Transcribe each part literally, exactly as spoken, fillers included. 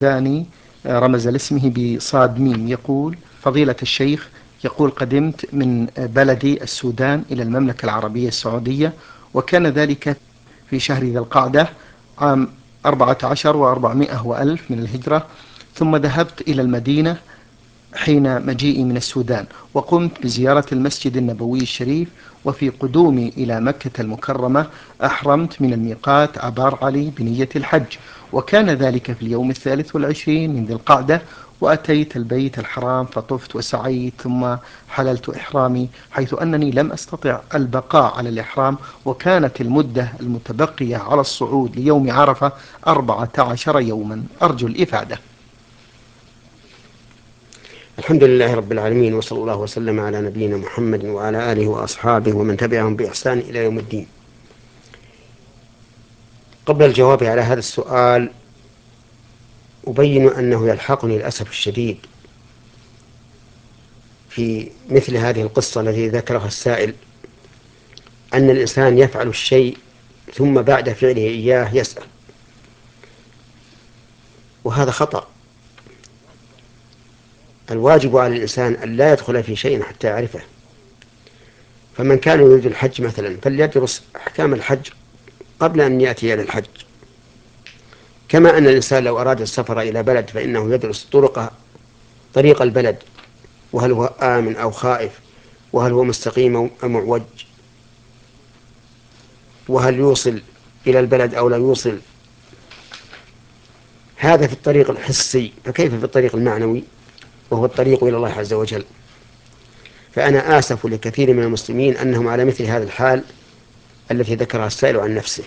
داني رمز لاسمه بصاد ميم، يقول: فضيلة الشيخ، يقول: قدمت من بلدي السودان إلى المملكة العربية السعودية، وكان ذلك في شهر ذي القعدة عام أربعة عشر وأربعمائة وألف من الهجرة. ثم ذهبت إلى المدينة حين مجيئي من السودان، وقمت بزيارة المسجد النبوي الشريف. وفي قدومي إلى مكة المكرمة أحرمت من الميقات عبار علي بنية الحج، وكان ذلك في اليوم الثالث والعشرين من ذي القعدة. وأتيت البيت الحرام فطفت وسعيت، ثم حللت إحرامي، حيث أنني لم أستطع البقاء على الإحرام، وكانت المدة المتبقية على الصعود ليوم عرفة أربعة عشر يوما. أرجو الإفادة. الحمد لله رب العالمين، وصلى الله وسلم على نبينا محمد وعلى آله وأصحابه ومن تبعهم بإحسان إلى يوم الدين. قبل الجواب على هذا السؤال أبين أنه يلحقني للأسف الشديد في مثل هذه القصة التي ذكرها السائل أن الإنسان يفعل الشيء ثم بعد فعله إياه يسأل، وهذا خطأ. الواجب على الإنسان أن لا يدخل في شيء حتى يعرفه. فمن كان يريد الحج مثلا فليدرس أحكام الحج قبل أن يأتي إلى الحج، كما أن الإنسان لو أراد السفر إلى بلد فإنه يدرس طرق طريق البلد، وهل هو آمن أو خائف، وهل هو مستقيم أو معوج، وهل يوصل إلى البلد أو لا يوصل. هذا في الطريق الحسي، فكيف في الطريق المعنوي وهو الطريق إلى الله عز وجل؟ فأنا آسف لكثير من المسلمين أنهم على مثل هذا الحال التي ذكرها السائل عن نفسه.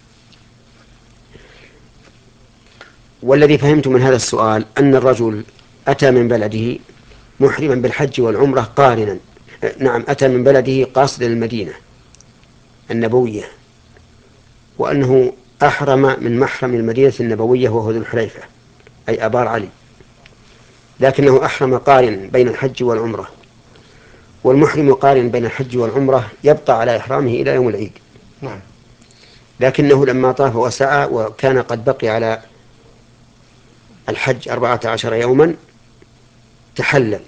والذي فهمت من هذا السؤال أن الرجل أتى من بلده محرما بالحج والعمرة قارنا. نعم، أتى من بلده قاصدا المدينة النبوية، وأنه أحرم من محرم المدينة النبوية وهو ذو الحليفة أي أبار علي، لكنه أحرم قارنا بين الحج والعمرة. والمحرم قارن بين الحج والعمرة يبقى على إحرامه إلى يوم العيد. نعم. لكنه لما طاف وسعى وكان قد بقي على الحج أربعة عشر يوما تحلل،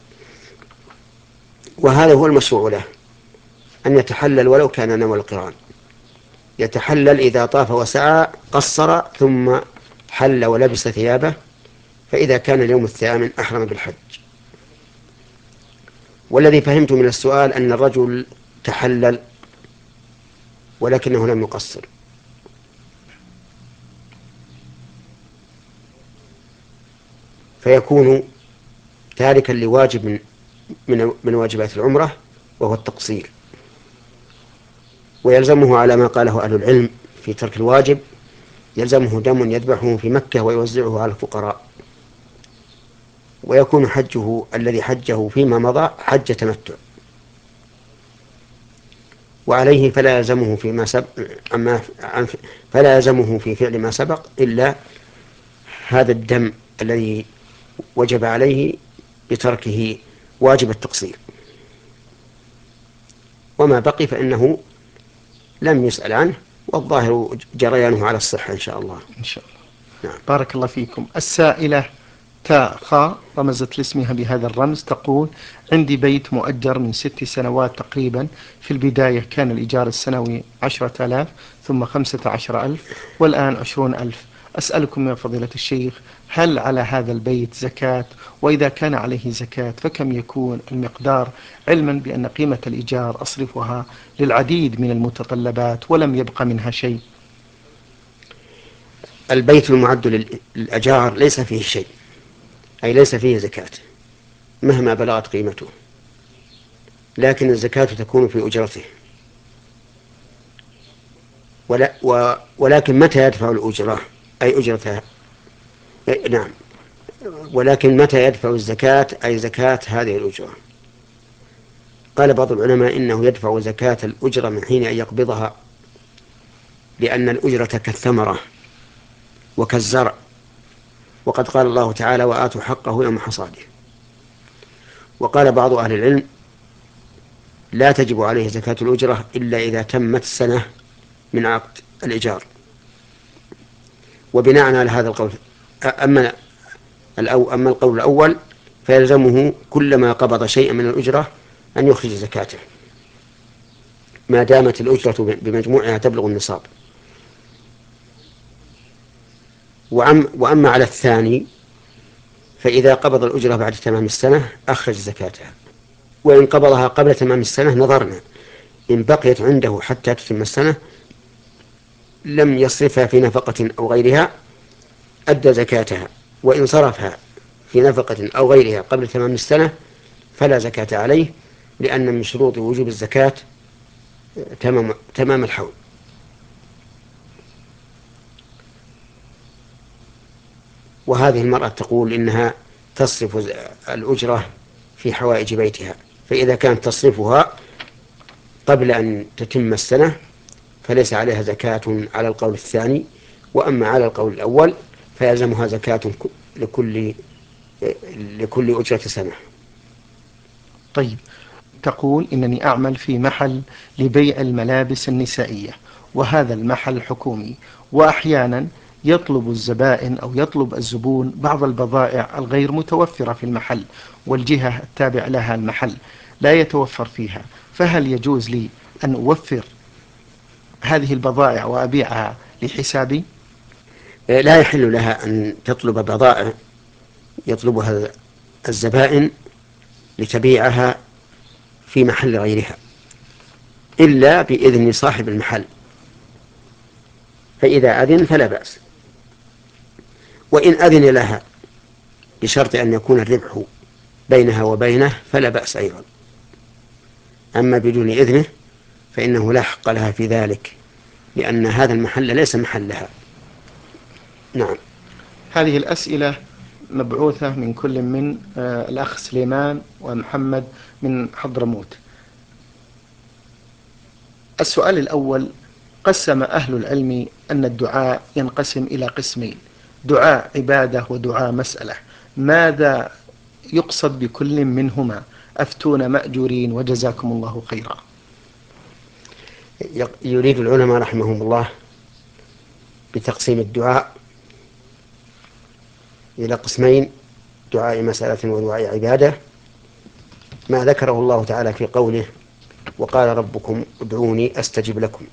وهذا هو المشروع له، أن يتحلل ولو كان نوى القران. يتحلل إذا طاف وسعى قصر ثم حل ولبس ثيابه، فإذا كان اليوم الثامن أحرم بالحج. والذي فهمت من السؤال أن الرجل تحلل ولكنه لم يقصر، فيكون تاركا لواجب من من من واجبات العمرة وهو التقصير، ويلزمه على ما قاله أهل العلم في ترك الواجب يلزمه دم يذبحه في مكة ويوزعه على الفقراء، ويكون حجه الذي حجه فيما مضى حج تمتع، وعليه فلا يلزمه فيما سبق أما فلا يلزمه في فعل ما سبق إلا هذا الدم الذي وجب عليه بتركه واجب التقصير، وما بقي فإنه لم يسأل عنه، والظاهر جريانه على الصحة إن شاء الله. إن شاء الله. نعم. بارك الله فيكم. السائلة تاء خاء رمزت لاسمها بهذا الرمز، تقول: عندي بيت مؤجر من ست سنوات تقريبا. في البداية كان الإيجار السنوي عشرة آلاف، ثم خمسة عشر ألف، والآن عشرون ألف. أسألكم يا فضيلة الشيخ، هل على هذا البيت زكاة؟ وإذا كان عليه زكاة فكم يكون المقدار، علما بأن قيمة الإيجار أصرفها للعديد من المتطلبات ولم يبق منها شيء؟ البيت المعد للأجار ليس فيه شيء، أي ليس فيه زكاة مهما بلغت قيمته، لكن الزكاة تكون في أجرته. ولا و ولكن متى يدفع الأجرة أي أجرتها؟ نعم، ولكن متى يدفع الزكاة أي زكاة هذه الأجرة؟ قال بعض العلماء إنه يدفع زكاة الأجرة من حين أن يقبضها، لأن الأجرة كالثمرة وكالزرع، وقد قال الله تعالى: وآتوا حقه يوم حصاده. وقال بعض أهل العلم: لا تجب عليه زكاة الأجرة إلا إذا تمت سنة من عقد الإيجار. وبناء على هذا القول، أما الأو أما القول الأول فيلزمه كلما قبض شيئا من الأجرة أن يخرج زكاته ما دامت الأجرة بمجموعها تبلغ النصاب. وأما على الثاني فإذا قبض الأجرة بعد تمام السنة أخرج زكاتها، وإن قبضها قبل تمام السنة نظرنا إن بقيت عنده حتى تتم السنة لم يصرفها في نفقة أو غيرها أدى زكاتها، وإن صرفها في نفقة أو غيرها قبل تمام السنة فلا زكاة عليه، لأن من شروط وجوب الزكاة تمام, تمام الحول. وهذه المرأة تقول إنها تصرف الأجرة في حوائج بيتها، فإذا كانت تصرفها قبل أن تتم السنة فليس عليها زكاة على القول الثاني، وأما على القول الأول فيلزمها زكاة لكل لكل أجرة سنة. طيب، تقول إنني أعمل في محل لبيع الملابس النسائية، وهذا المحل حكومي، وأحيانا يطلب الزبائن أو يطلب الزبون بعض البضائع الغير متوفرة في المحل، والجهة التابع لها المحل لا يتوفر فيها، فهل يجوز لي أن أوفر هذه البضائع وأبيعها لحسابي؟ لا يحل لها أن تطلب بضائع يطلبها الزبائن لتبيعها في محل غيرها إلا بإذن صاحب المحل، فإذا أذن فلا بأس، وإن أذن لها بشرط أن يكون الربح بينها وبينه فلا بأس أيضا. أما بدون إذنه فإنه لا حق لها في ذلك، لأن هذا المحل ليس محلها. نعم. هذه الأسئلة مبعوثة من كل من آه الأخ سليمان ومحمد من حضرموت. السؤال الأول: قسم أهل العلم أن الدعاء ينقسم إلى قسمين، دعاء عبادة ودعاء مسألة، ماذا يقصد بكل منهما؟ أفتون مأجورين وجزاكم الله خيرا. يريد العلماء رحمهم الله بتقسيم الدعاء إلى قسمين، دعاء مسألة ودعاء عبادة، ما ذكره الله تعالى في قوله وقال ربكم ادعوني أستجب لكم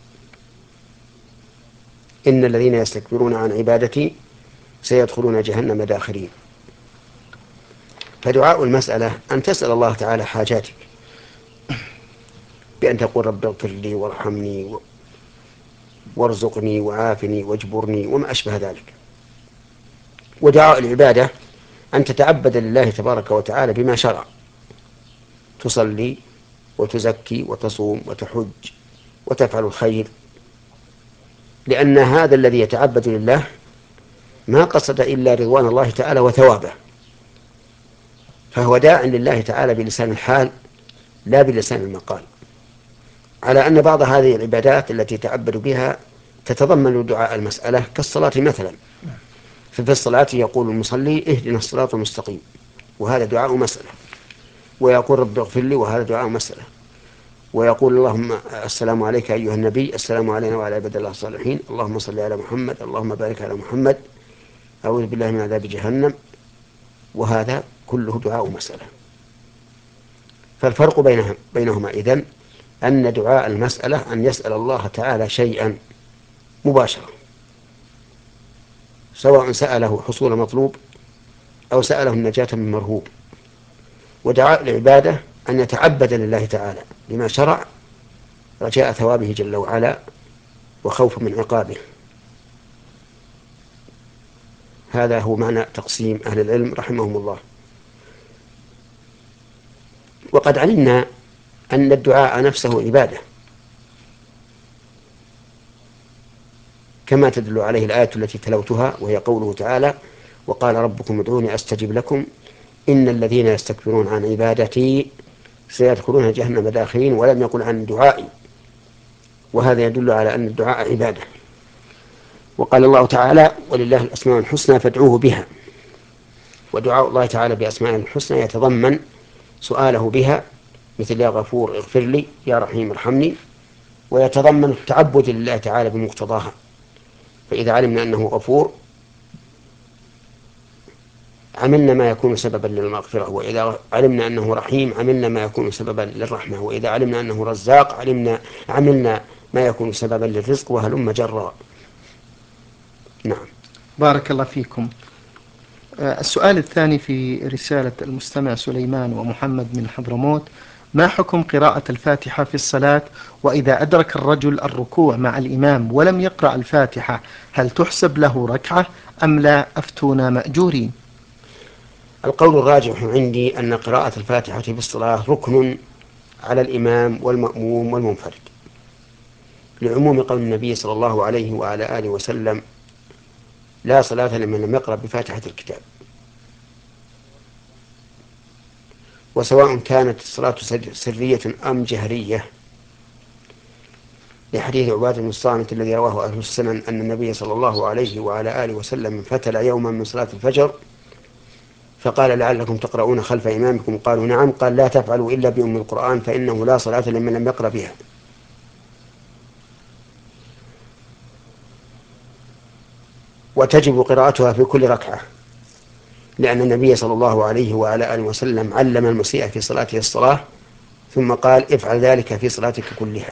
إن الذين يستكبرون عن عبادتي سيدخلون جهنم داخرين. فدعاء المسألة أن تسأل الله تعالى حاجاتك بأن تقول رب اغفر لي وارحمني وارزقني وعافني واجبرني وما أشبه ذلك. ودعاء العبادة أن تتعبد لله تبارك وتعالى بما شرع، تصلي وتزكي وتصوم وتحج وتفعل الخير، لأن هذا الذي يتعبد لله ما قصد إلا رضوان الله تعالى وثوابه، فهو داع لله تعالى بلسان الحال لا بلسان المقال، على أن بعض هذه العبادات التي يتعبد بها تتضمن دعاء المسألة كالصلاة مثلا، ففي الصلاة يقول المصلي اهدنا الصراط المستقيم وهذا دعاء مسألة، ويقول رب اغفر لي وهذا دعاء مسألة، ويقول اللهم السلام عليك أيها النبي السلام علينا وعلى عباد الله الصالحين اللهم صل على محمد اللهم بارك على محمد أعوذ بالله من عذاب جهنم، وهذا كله دعاء مسألة. فالفرق بينهم بينهما إذن أن دعاء المسألة أن يسأل الله تعالى شيئا مباشرة، سواء سأله حصول مطلوب أو سأله النجاة من مرهوب. ودعاء العبادة أن يتعبد لله تعالى بما شرع رجاء ثوابه جل وعلا وخوف من عقابه. هذا هو معنى تقسيم أهل العلم رحمهم الله. وقد علمنا أن الدعاء نفسه عبادة كما تدل عليه الآية التي تلوتها، وهي قوله تعالى وقال ربكم ادعوني أستجب لكم إن الذين يستكبرون عن عبادتي سيدخلون جهنم داخرين، ولم يقل عن دعائي، وهذا يدل على أن الدعاء عبادة. وقال الله تعالى ولله الأسماء الحسنى فادعوه بها، ودعاء الله تعالى بأسماء الحسنى يتضمن سؤاله بها مثل يا غفور اغفر لي يا رحيم ارحمني، ويتضمن التعبد لله تعالى بمقتضاها، فإذا علمنا أنه غفور عملنا ما يكون سببا للمغفرة، وإذا علمنا أنه رحيم عملنا ما يكون سببا للرحمة، وإذا علمنا أنه رزاق علمنا عملنا ما يكون سببا للرزق، وهلم جرا. نعم. بارك الله فيكم. السؤال الثاني في رسالة المستمع سليمان ومحمد من حضرموت: ما حكم قراءة الفاتحة في الصلاة؟ وإذا أدرك الرجل الركوع مع الإمام ولم يقرأ الفاتحة هل تحسب له ركعة أم لا؟ أفتونا مأجورين. القول الراجح عندي أن قراءة الفاتحة في الصلاة ركن على الإمام والمأموم والمنفرد، لعموم قول النبي صلى الله عليه وعلى آله وسلم: لا صلاة لمن لم يقرأ بفاتحة الكتاب. وسواء كانت الصلاة سرية أم جهرية، لحديث عبادة بن الصامت الذي رواه أهل السنن أن النبي صلى الله عليه وعلى آله وسلم فتل يوما من صلاة الفجر فقال: لعلكم تقرؤون خلف إمامكم؟ قالوا: نعم. قال: لا تفعلوا إلا بأم القرآن فإنه لا صلاة لمن لم يقرأ بها. وتجب قراءتها في كل ركعة، لأن النبي صلى الله عليه وعلى آله وسلم علم المسيء في صلاته الصلاة ثم قال: افعل ذلك في صلاتك كلها.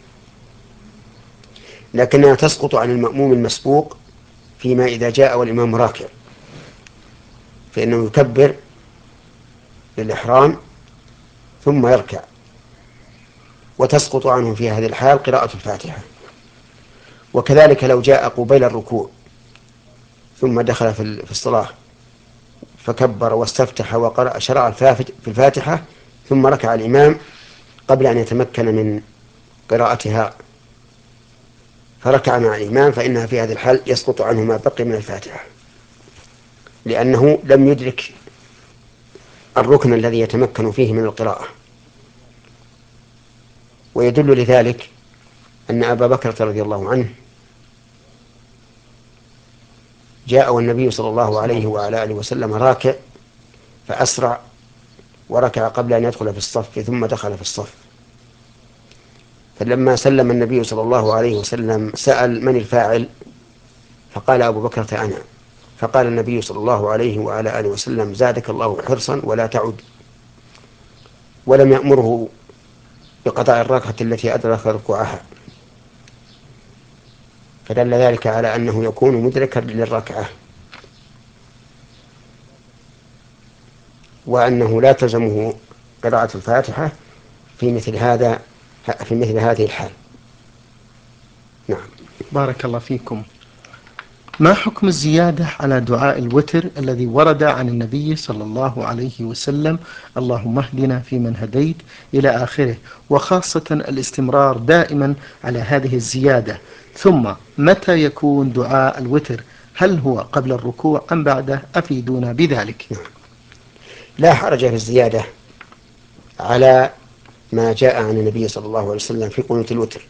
لكنها تسقط عن المأموم المسبوق فيما إذا جاء والإمام راكع، فإنه يكبر للإحرام ثم يركع، وتسقط عنه في هذه الحال قراءة الفاتحة. وكذلك لو جاء قبيل الركوع ثم دخل في الصلاة فكبر واستفتح وقرأ شرع في الفاتحة ثم ركع الإمام قبل أن يتمكن من قراءتها فركع مع الإمام، فإنها في هذه الحال يسقط عنه ما بقي من الفاتحة، لأنه لم يدرك الركن الذي يتمكن فيه من القراءة. ويدل لذلك أن أبا بكر رضي الله عنه جاء والنبي صلى الله عليه وعلى آله وسلم راكع فأسرع وركع قبل أن يدخل في الصف ثم دخل في الصف، فلما سلم النبي صلى الله عليه وسلم سأل: من الفاعل؟ فقال: أبو بكر أنا. فقال النبي صلى الله عليه وعلى آله وسلم: زادك الله حرصا ولا تعد. ولم يأمره بقضاء الركعة التي أدرك ركوعها، فدل ذلك على أنه يكون مدركا للركعة، وأنه لا تلزمه قراءة الفاتحة في مثل هذا في مثل هذه الحال. نعم. بارك الله فيكم. ما حكم الزيادة على دعاء الوتر الذي ورد عن النبي صلى الله عليه وسلم: اللهم اهدنا فيمن هديت إلى آخره، وخاصة الاستمرار دائما على هذه الزيادة؟ ثم متى يكون دعاء الوتر؟ هل هو قبل الركوع أم بعده؟ أفيدونا بذلك. نعم. لا حرج في الزيادة على ما جاء عن النبي صلى الله عليه وسلم في قنوت الوتر،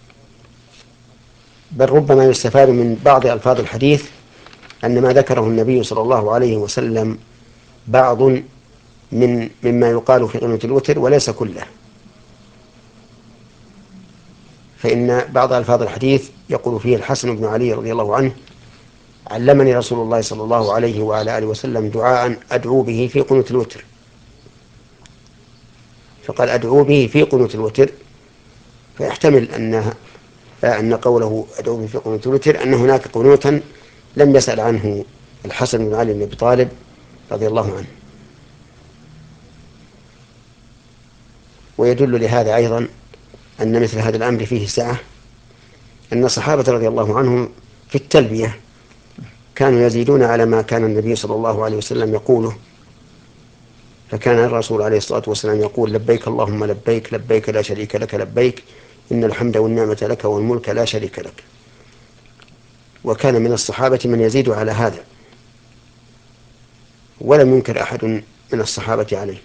بل ربما يستفاد من بعض ألفاظ الحديث أن ما ذكره النبي صلى الله عليه وسلم بعض من مما يقال في قنوت الوتر وليس كله. فإن بعض ألفاظ الحديث يقول فيه الحسن بن علي رضي الله عنه: علمني رسول الله صلى الله عليه وعلى آله وسلم دعاء أدعو به في قنوت الوتر، فقال: أدعو به في قنوت الوتر، فيحتمل أنها أن قوله أدعو به في قنوت الوتر أن هناك قنوتا لم يسأل عنه الحسن بن علي بن أبي طالب رضي الله عنه. ويدل لهذا أيضا أن مثل هذا الأمر فيه سعة، أن الصحابة رضي الله عنهم في التلبية كانوا يزيدون على ما كان النبي صلى الله عليه وسلم يقوله، فكان الرسول عليه الصلاة والسلام يقول: لبيك اللهم لبيك لبيك لا شريك لك لبيك إن الحمد والنعمة لك والملك لا شريك لك. وكان من الصحابة من يزيد على هذا، ولم ينكر أحد من الصحابة عليه.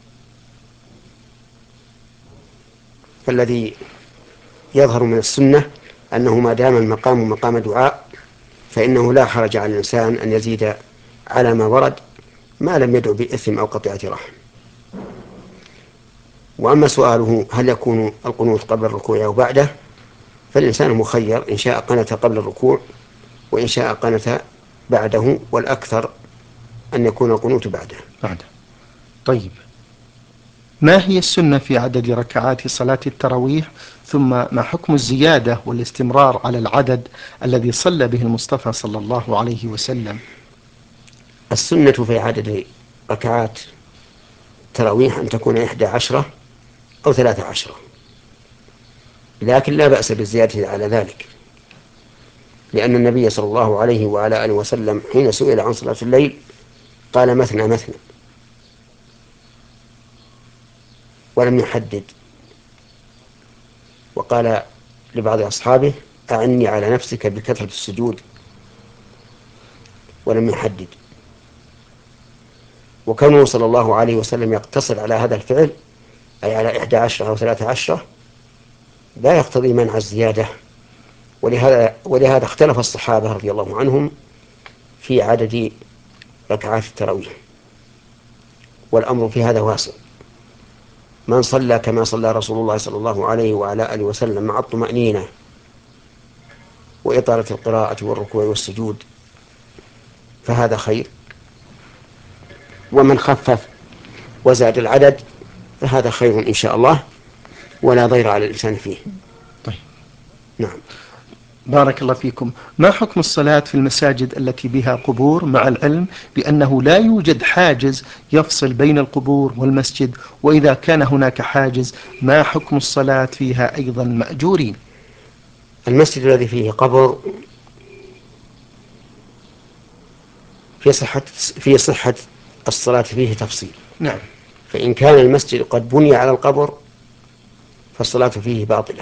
فالذي يظهر من السنة أنه ما دام المقام مقام دعاء فإنه لا حرج على الإنسان أن يزيد على ما ورد ما لم يدعو بإثم أو قطيعة رحم. وأما سؤاله هل يكون القنوت قبل الركوع أو بعده، فالإنسان مخير، إن شاء قنت قبل الركوع وإن شاء قنت بعده، والأكثر أن يكون القنوت بعده. بعده. طيب، ما هي السنة في عدد ركعات صلاة التراويح؟ ثم ما حكم الزيادة والاستمرار على العدد الذي صلى به المصطفى صلى الله عليه وسلم؟ السنة في عدد ركعات التراويح أن تكون إحدى عشرة أو ثلاثة عشرة، لكن لا بأس بالزيادة على ذلك، لأن النبي صلى الله عليه وعلى آله وسلم حين سئل عن صلاة الليل قال مثنى مثنى ولم يحدد، وقال لبعض أصحابه أعني على نفسك بكثرة السجود ولم يحدد. وكونه صلى الله عليه وسلم يقتصر على هذا الفعل أي على إحدى عشرة أو ثلاثة عشرة لا يقتضي منع الزيادة، ولهذا, ولهذا اختلف الصحابة رضي الله عنهم في عدد ركعات التراويح، والأمر في هذا واسع. من صلى كما صلى رسول الله صلى الله عليه وعلى آله وسلم مع الطمأنينة وإطالة القراءة والركوع والسجود فهذا خير، ومن خفف وزاد العدد فهذا خير إن شاء الله ولا ضير على الإنسان فيه. طيب. نعم. بارك الله فيكم. ما حكم الصلاة في المساجد التي بها قبور، مع العلم بأنه لا يوجد حاجز يفصل بين القبور والمسجد؟ وإذا كان هناك حاجز ما حكم الصلاة فيها أيضا مأجورين؟ المسجد الذي فيه قبر في صحة في صحة الصلاة فيه تفصيل. نعم. فإن كان المسجد قد بني على القبر فالصلاة فيه باطلة،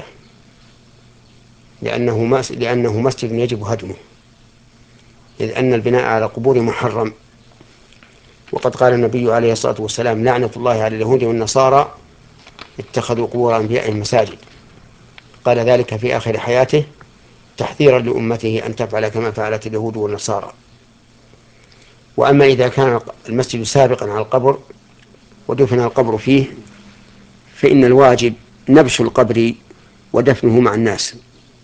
لأنه لأنه مسجد يجب هدمه، إذ أن البناء على القبور محرم. وقد قال النبي عليه الصلاة والسلام لعنة الله على اليهود والنصارى اتخذوا قبور أنبيائهم مساجد، قال ذلك في آخر حياته تحذيرا لأمته أن تفعل كما فعلت اليهود والنصارى. وأما إذا كان المسجد سابقا على القبر ودفن القبر فيه فإن الواجب نبش القبر ودفنه مع الناس،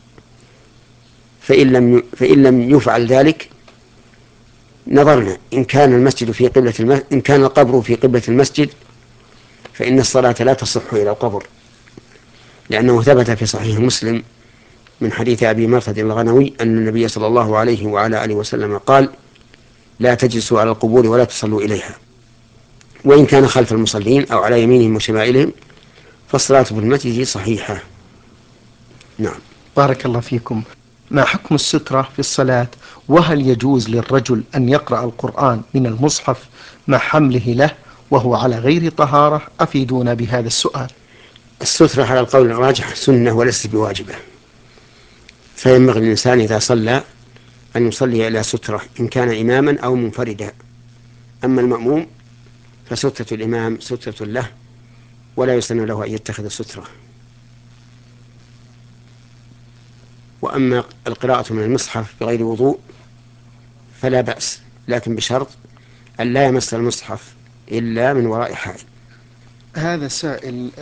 فإن لم فإن لم يفعل ذلك نظرنا إن كان المسجد في قبلة المسجد إن كان القبر في قبلة المسجد فإن الصلاة لا تصح إلى القبر، لأنه ثبت في صحيح مسلم من حديث أبي مرثد الغنوي أن النبي صلى الله عليه وعلى آله وسلم قال لا تجلسوا على القبور ولا تصلوا إليها، وإن كان خلف المصلين أو على يمينهم وشمائلهم فالصلاة في المسجد صحيحة. نعم. بارك الله فيكم. ما حكم السترة في الصلاة؟ وهل يجوز للرجل أن يقرأ القرآن من المصحف مع حمله له وهو على غير طهارة؟ أفيدونا بهذا السؤال. السترة على القول الراجح سنة وليست بواجبة، فينبغي الإنسان إذا صلى أن يصلي إلى سترة إن كان إماما أو منفردا. أما المأموم فسترة الإمام سترة له ولا يسن له أن يتخذ سترة. وأما القراءة من المصحف بغير وضوء فلا بأس، لكن بشرط أن لا يمس المصحف إلا من وراء حائل. هذا سائل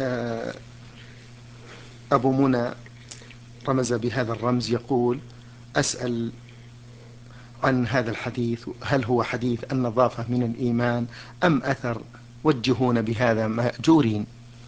أبو منى رمز بهذا الرمز يقول أسأل عن هذا الحديث، هل هو حديث النظافة من الإيمان أم أثر؟ وجهون بهذا مأجورين.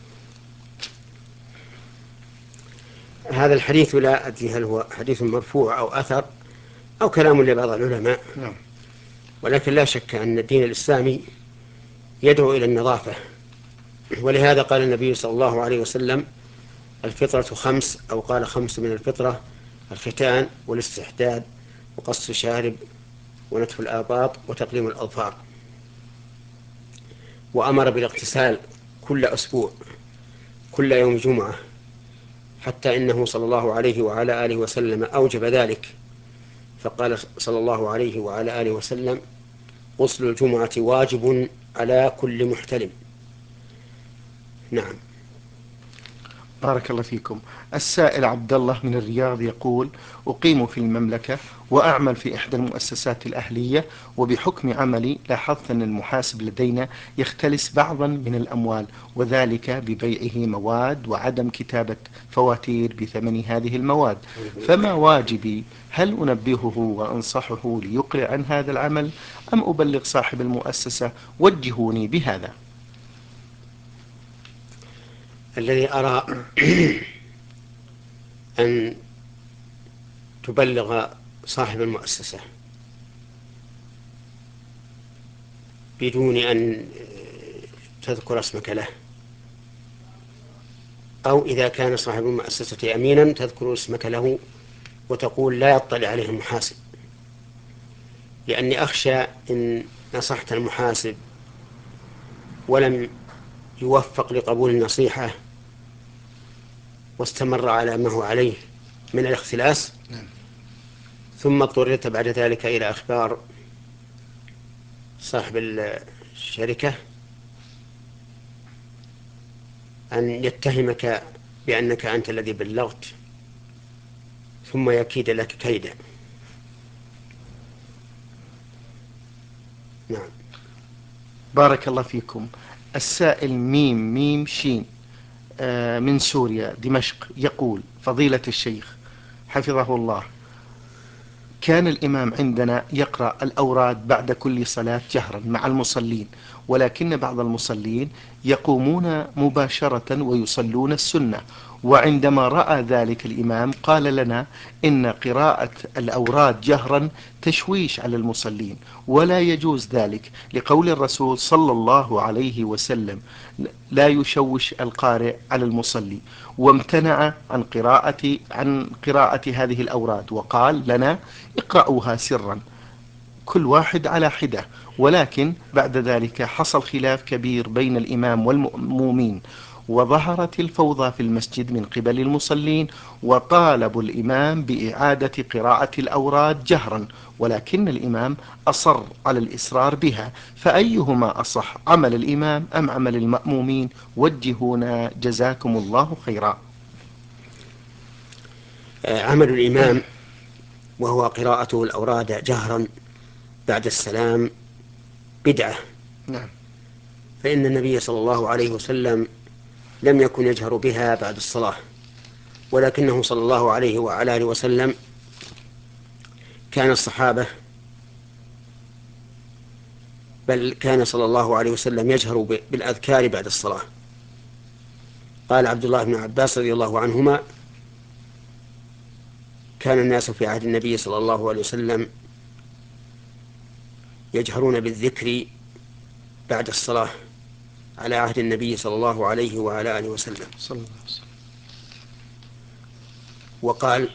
هذا الحديث لا أدري هل هو حديث مرفوع أو أثر أو كلام لبعض العلماء. نعم. ولكن لا شك أن الدين الإسلامي يدعو إلى النظافة، ولهذا قال النبي صلى الله عليه وسلم الفطرة خمس، أو قال خمس من الفطرة: الختان والاستحداد وقص الشارب ونتف الآباط وتقليم الأظفار. وأمر بالاغتسال كل أسبوع كل يوم جمعة، حتى إنه صلى الله عليه وعلى آله وسلم أوجب ذلك، فقال صلى الله عليه وعلى آله وسلم: غسل الجمعة واجب على كل محتلم. نعم. بارك الله فيكم. السائل عبد الله من الرياض يقول: أقيم في المملكة وأعمل في إحدى المؤسسات الأهلية، وبحكم عملي لاحظت أن المحاسب لدينا يختلس بعضا من الأموال، وذلك ببيعه مواد وعدم كتابة فواتير بثمن هذه المواد، فما واجبي؟ هل أنبهه وأنصحه ليقلع عن هذا العمل، أم أبلغ صاحب المؤسسة؟ وجهوني بهذا. الذي أرى أن تبلغ صاحب المؤسسة بدون أن تذكر اسمك له، أو إذا كان صاحب المؤسسة أمينا تذكر اسمك له وتقول لا يطلع عليه المحاسب، لأني أخشى إن نصحت المحاسب ولم يوفق لقبول النصيحة واستمر على ما هو عليه من الاختلاس، ثم اضطررت بعد ذلك إلى أخبار صاحب الشركة أن يتهمك بأنك أنت الذي بلغت ثم يكيد لك كيدا. نعم. بارك الله فيكم. السائل ميم ميم شين آه، من سوريا دمشق يقول: فضيلة الشيخ حفظه الله، كان الإمام عندنا يقرأ الأوراد بعد كل صلاة جهرا مع المصلين، ولكن بعض المصلين يقومون مباشرة ويصلون السنة، وعندما رأى ذلك الإمام قال لنا إن قراءة الأوراد جهرا تشويش على المصلين، ولا يجوز ذلك لقول الرسول صلى الله عليه وسلم: لا يشوش القارئ على المصلي، وامتنع عن قراءة عن قراءة هذه الأوراد، وقال لنا: اقرأوها سرا كل واحد على حدة. ولكن بعد ذلك حصل خلاف كبير بين الإمام والمأمومين، وظهرت الفوضى في المسجد من قبل المصلين، وطالبوا الإمام بإعادة قراءة الأوراد جهرا، ولكن الإمام أصر على الإصرار بها، فأيهما أصح، عمل الإمام أم عمل المأمومين؟ وجهونا جزاكم الله خيرا. عمل الإمام وهو قراءته الأوراد جهرا بعد السلام بدعة، نعم. فإن النبي صلى الله عليه وسلم لم يكن يجهر بها بعد الصلاة، ولكنه صلى الله عليه وعلى آله وسلم كان الصحابة بل كان صلى الله عليه وسلم يجهر بالأذكار بعد الصلاة. قال عبد الله بن عباس رضي الله عنهما: كان الناس في عهد النبي صلى الله عليه وسلم يجهرون بالذكر بعد الصلاة على عهد النبي صلى الله عليه وعلى آله وسلم. صلى الله عليه وسلم. وقال: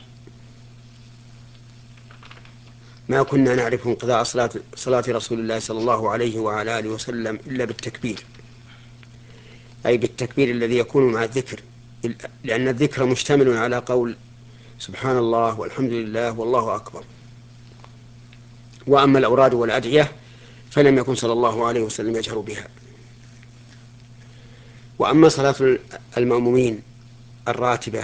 ما كنا نعرف انقضاء صلاة, صلاة رسول الله صلى الله عليه وعلى آله وسلم إلا بالتكبير، أي بالتكبير الذي يكون مع الذكر، لأن الذكر مشتمل على قول سبحان الله والحمد لله والله أكبر. وأما الأوراد والأدعية فلم يكن صلى الله عليه وسلم يجهر بها. وأما صلاة المأمومين الراتبة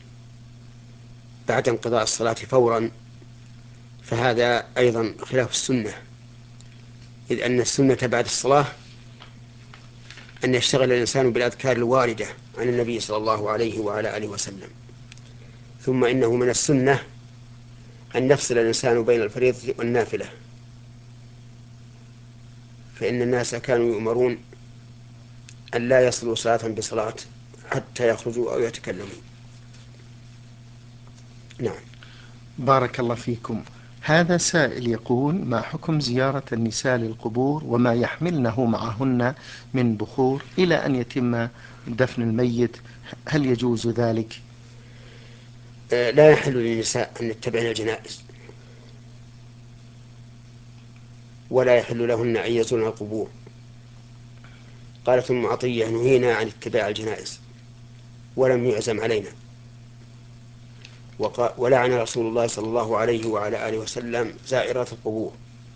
بعد انقضاء الصلاة فورا فهذا أيضا خلاف السنة، إذ أن السنة بعد الصلاة أن يشتغل الإنسان بالأذكار الواردة عن النبي صلى الله عليه وعلى آله وسلم. ثم إنه من السنة أن يفصل الإنسان بين الفريضة والنافلة، فإن الناس كانوا يؤمرون أن لا يصلوا صلاة بصلاة حتى يخرجوا أو يتكلموا. نعم. بارك الله فيكم. هذا سائل يقول: ما حكم زيارة النساء للقبور وما يحملنه معهن من بخور إلى أن يتم دفن الميت؟ هل يجوز ذلك؟ لا يحل للنساء أن يتبعن الجنائز، ولا يحل لهن أن يزورن القبور. قالت أم عطية: نهينا عن اتباع الجنائز ولم يعزم علينا. ولعن رسول الله صلى الله عليه وعلى آله وسلم زائرات القبور.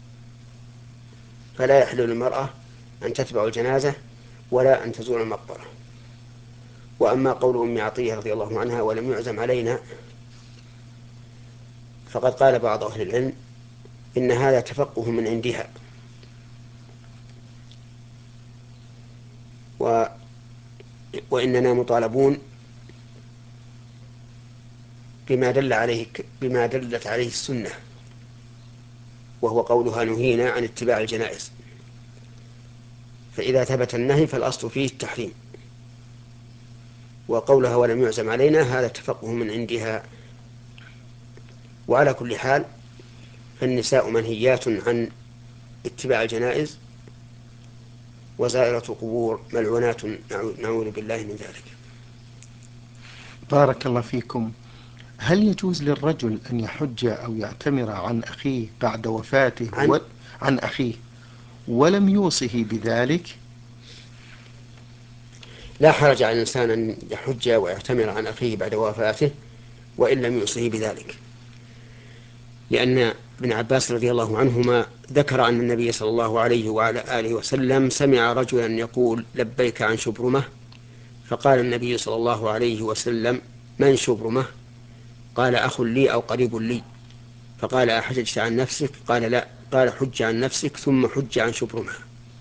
فلا يحل للمرأة أن تتبع الجنازة ولا أن تزور المقبرة. وأما قول أم عطية رضي الله عنها ولم يعزم علينا، فقد قال بعض أهل العلم إن هذا تفقه من عندها، و وإننا مطالبون بما دل عليه بما دلت عليه السنة، وهو قولها نهينا عن اتباع الجنائز. فإذا ثبت النهي فالأصل فيه التحريم، وقولها ولم يعزم علينا هذا تفقه من عندها. وعلى كل حال فالنساء منهيات عن اتباع الجنائز، وزائرة القبور ملعونات، نعوذ بالله من ذلك. بارك الله فيكم. هل يجوز للرجل أن يحج أو يعتمر عن أخيه بعد وفاته عن و... عن أخيه ولم يوصه بذلك؟ لا حرج على الإنسان أن يحج ويعتمر عن أخيه بعد وفاته وإن لم يوصه بذلك، لأن ابن عباس رضي الله عنهما ذكر أن النبي صلى الله عليه وعلى آله وسلم سمع رجلا يقول لبيك عن شبرمة، فقال النبي صلى الله عليه وسلم من شبرمة؟ قال أخ لي أو قريب لي. فقال أحججت عن نفسك؟ قال لا. قال حج عن نفسك ثم حج عن شبرمة.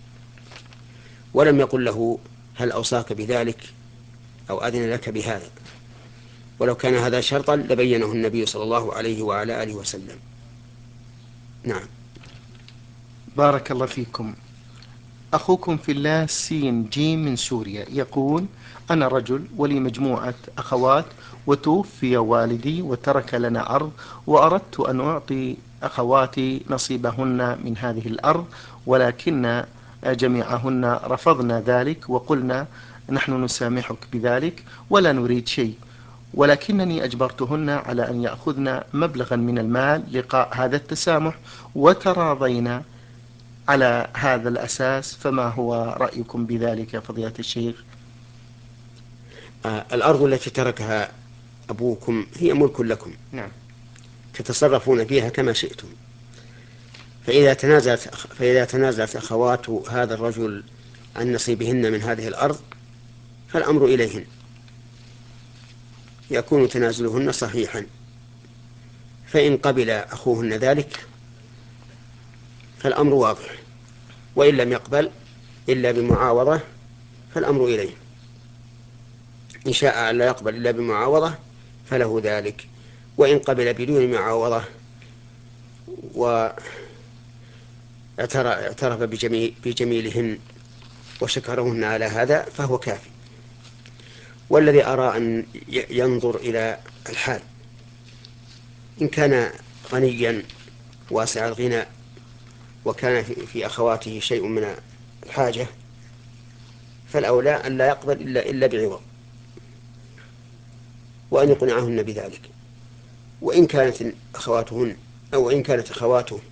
ولم يقل له هل أوصاك بذلك أو أذن لك بهذا، ولو كان هذا شرطا لبينه النبي صلى الله عليه وعلى آله وسلم. نعم. بارك الله فيكم. أخوكم في الله سين جيم من سوريا يقول: أنا رجل ولي مجموعة أخوات، وتوفي والدي وترك لنا أرض، وأردت أن أعطي أخواتي نصيبهن من هذه الأرض، ولكن جميعهن رفضنا ذلك وقلنا نحن نسامحك بذلك ولا نريد شيء، ولكنني أجبرتهن على أن يأخذن مبلغا من المال لقاء هذا التسامح، وتراضينا على هذا الأساس. فما هو رأيكم بذلك يا فضيلة الشيخ؟ آه الأرض التي تركها أبوكم هي ملك لكم، نعم. تتصرفون فيها كما شئتم. فإذا تنازلت فإذا تنازلت أخوات هذا الرجل عن نصيبهن من هذه الأرض فالأمر إليهن، يكون تنازلهن صحيحا. فإن قبل أخوهن ذلك فالأمر واضح، وإن لم يقبل إلا بمعاوضة فالأمر إليه. إن شاء أن لا يقبل إلا بمعاوضة فله ذلك، وإن قبل بدون معاوضة واعترف بجميل بجميلهن وشكرهن على هذا فهو كافي. والذي أرى أن ينظر إلى الحال، إن كان غنيا واسع الغنى وكان في أخواته شيء من الحاجة فالأولى أن لا يقبل إلا, إلا بعوض، وأن يقنعهن بذلك. وإن كانت أخواتهن أو إن كانت أخواته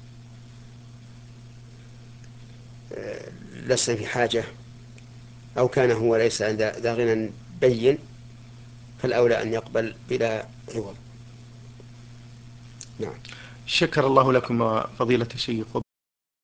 لسن في حاجة أو كان هو ليس ذا غنى بين فالأولى أن يقبل بلا عوض. نعم. شكر الله لكم فضيلة الشيخ.